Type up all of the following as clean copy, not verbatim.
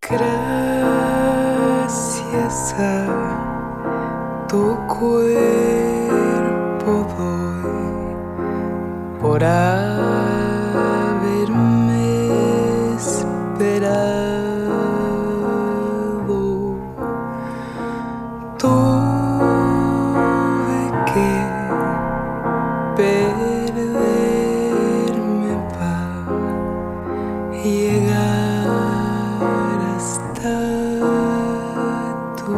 Gracias a tu cuerpo doy por haberme esperado. Tuve que perderme para llegar hasta tu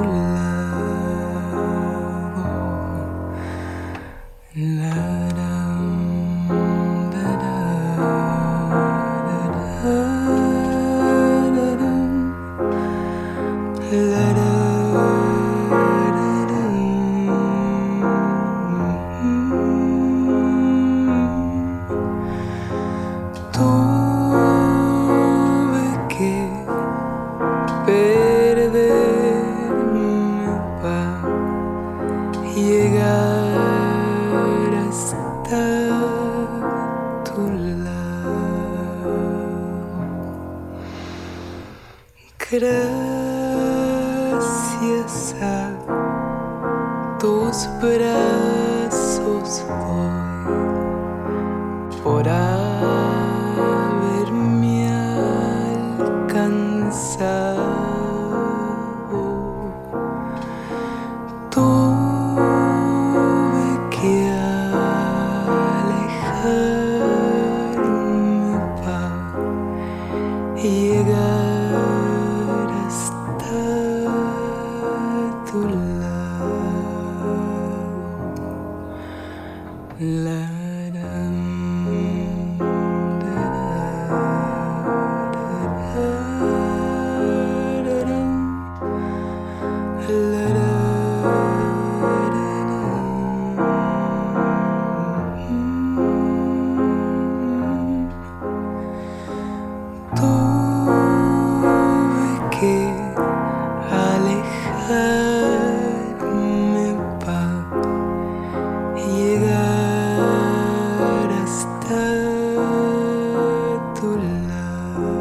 lado. Tuve que perderme para llegar hasta tu lado. Gracias a tus brazos doy por haberme alcanzado. Tuve que alejarme para llegar hasta tu lado. Tuve que alejarme para llegar hasta tu lado.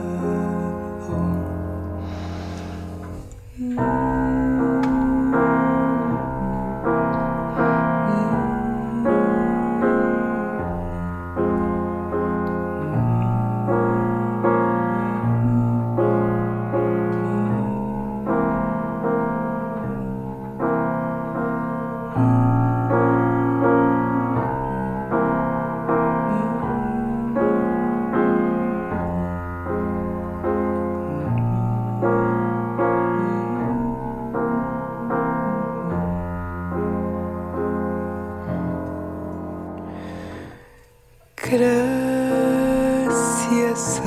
Gracias a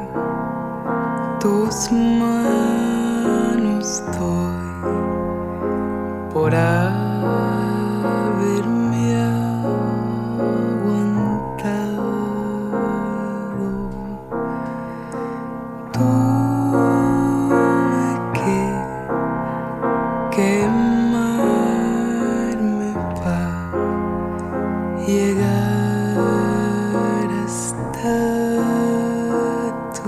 tus manos doy por haberme aguantado. Tuve que quemarme para llegar hasta tu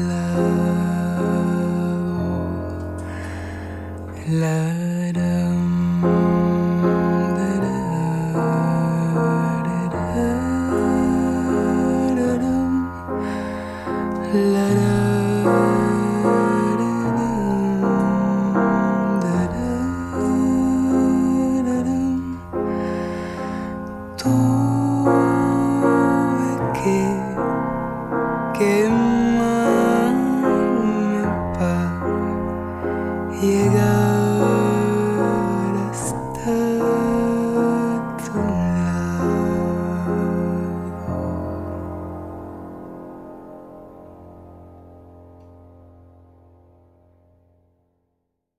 Tuve que quemarme para llegar